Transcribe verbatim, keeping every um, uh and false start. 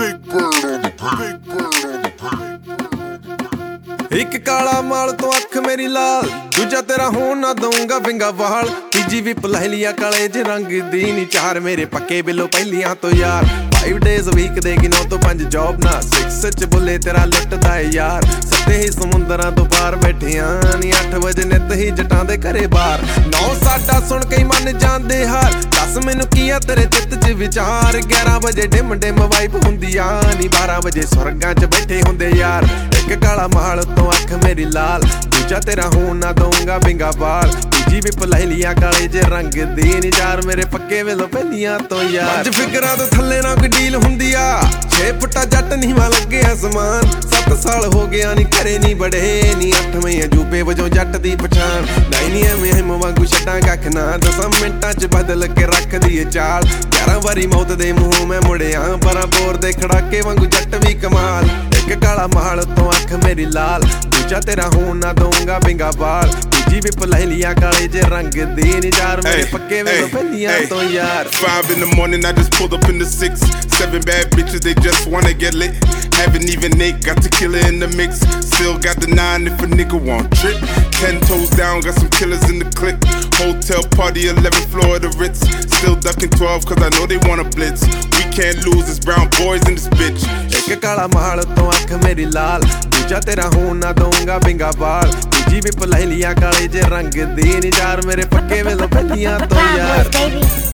Big bird on the beat. Big bird on the beat. ਇੱਕ ਕਾਲਾ ਮਾਲ ਤੋਂ ਅੱਖ ਮੇਰੀ ਲਾਲ, ਦੂਜਾ ਤੇਰਾ ਹੋਣ ਨਾ ਦਊਂਗਾ ਵਿੰਗਾ ਵਾਲ। ਤੀਜੀ ਵੀ ਪਲਹਿਲੀਆ ਕਾਲੇ ਜੇ ਰੰਗ ਦੀ ਨੀ, ਚਾਰ ਮੇਰੇ ਪੱਕੇ ਬਿੱਲੋ ਪਹਿਲੀਆਂ ਤੋਂ ਯਾਰ। five days a week ਦੇ ਨੌ ਤੋਂ ਪੰਜ ਜੌਬ ਨਾ, six ਚ ਬੁੱਲੇ ਤੇਰਾ ਲਿਟਦਾ ਏ ਯਾਰ। ਸੱਤੇ ਹੀ ਸਮੁੰਦਰਾਂ ਤੋਂ ਪਾਰ ਬੈਠਿਆਂ ਨੀ, ਅੱਠ ਵਜੇ ਨਿੱਤ ਹੀ ਜਟਾਂ ਦੇ ਘਰੇ ਬਾਰ। ਨੌ ਸਾਡਾ ਸੁਣ ਕੇ ਮਨ ਜਾਂਦੇ ਹਾਰ, ਦੱਸ ਮੈਨੂੰ ਕੀ ਆ ਤੇਰੇ ਚਿੱਤ ਚ ਵਿਚਾਰ। ਗਿਆਰਾਂ ਵਜੇ ਡਿਮ ਡਿਮ ਵਾਈਬ ਹੁੰਦੀ ਆ ਨੀ, ਬਾਰਾਂ ਵਜੇ ਸੁਰਗਾਂ ਚ ਬੈਠੇ ਹੁੰਦੇ ਯਾਰ। ਇੱਕ ਕਾਲਾ ਮਾਲ ਤੋਂ ਅੱਖ ਮੇਰੀ ਲਾਲ, ਦੂਜਾ ਤੇਰਾ ਹੋਣ ਨਾ ਦਊਂਗਾ ਵਿੰਗਾ ਵਾਲ। ਤੀਜੀ ਵੀ ਪਲਹਿਲੀਆ ਕਾਲੇ ਜੇ ਰੰਗ ਦੀ ਨੀ, ਚਾਰ ਮੇਰੇ ਪੱਕੇ ਵੇਲੋਂ ਪਹਿਲੀਆਂ ਤੋਂ ਯਾਰ। ਪੰਜ ਫਿਕਰਾਂ ਤੋਂ ਥੱਲੇ ਨਾ ਕੋਈ ਡੀਲ ਹੁੰਦੀ ਆ, ਛੇ ਫੁੱਟਾ ਜੱਟ ਨੀਵਾਂ ਲੱਗਿਆ ਸਮਾਨ। ਸੱਤ ਸਾਲ ਹੋ ਗਿਆ ਨੀ ਘਰੇ ਨੀ ਬੜੇ ਨੀ, ਅੱਠਵੇਂ ਅਜੂਬੇ ਵਜੋਂ ਜੱਟ ਦੀ ਪਛਾਣ। ਨਹੀਂ ਨੀ ਐਵੇਂ ਹਿਮ ਵਾਂਗੂ ਛੱਡਾਂ ਕੱਖ ਨਾ, ਦਸਾਂ ਮਿੰਟਾਂ ਚ ਬਦਲ ਕੇ ਰੱਖਦੀ ਏ ਚਾਲ। ਗਿਆਰਾਂ ਵਾਰੀ ਮੌਤ ਦੇ ਮੂੰਹੋਂ ਮੈਂ ਮੁੜਿਆ, ਪਰਾਂ ਬੋਰ ਦੇ ਖੜਾਕੇ ਵਾਂਗੂ ਜੱਟ ਵੀ ਕਮਾਲ। ਇੱਕ ਕਾਲਾ ਮਾਲ ਤੋਂ ਅੱਖ ਮੇਰੀ ਲਾਲ, ਦੂਜਾ ਤੇਰਾ ਹੋਣ ਨਾ ਦਊਂਗਾ ਵਿੰਗਾ ਵਾਲ। ਤੀਜੀ ਵੀ ਪਲਹਿਲੀਆ ਕਾਲੇ ਜੇ ਰੰਗ ਦੀ ਨੀ, ਚਾਰ ਮੇਰੇ ਪੱਕੇ ਵੇਲੋਂ ਪਹਿਲੀਆਂ ਤੋਂ ਯਾਰ। Five in the morning, I just pulled up in the six. Seven bad bitches, they just wanna get lit. Haven't even Nate got tequila in the mix. Still got the nine if a nigga want trip. Ten toes down, got some killers in the clique. Hotel party, eleventh floor of the Ritz. Still ducking twelve, cause I know they wanna blitz. We can't lose, it's brown boys in this bitch. ਇੱਕ ਕਾਲਾ ਮਾਲ ਤੋਂ ਅੱਖ ਮੇਰੀ ਲਾਲ, ਦੂਜਾ ਤੇਰਾ ਹੋਣ ਨਾ ਦਊਂਗਾ ਵਿੰਗਾ ਵਾਲ। ਤੀਜੀ ਵੀ ਪਲਹਿਲੀਆ ਕਾਲੇ ਜੇ ਰੰਗ ਦੀ ਨੀ, ਚਾਰ ਮੇਰੇ ਪੱਕੇ ਵੇਲੋਂ ਪਹਿਲੀਆਂ ਤੋਂ ਯਾਰ।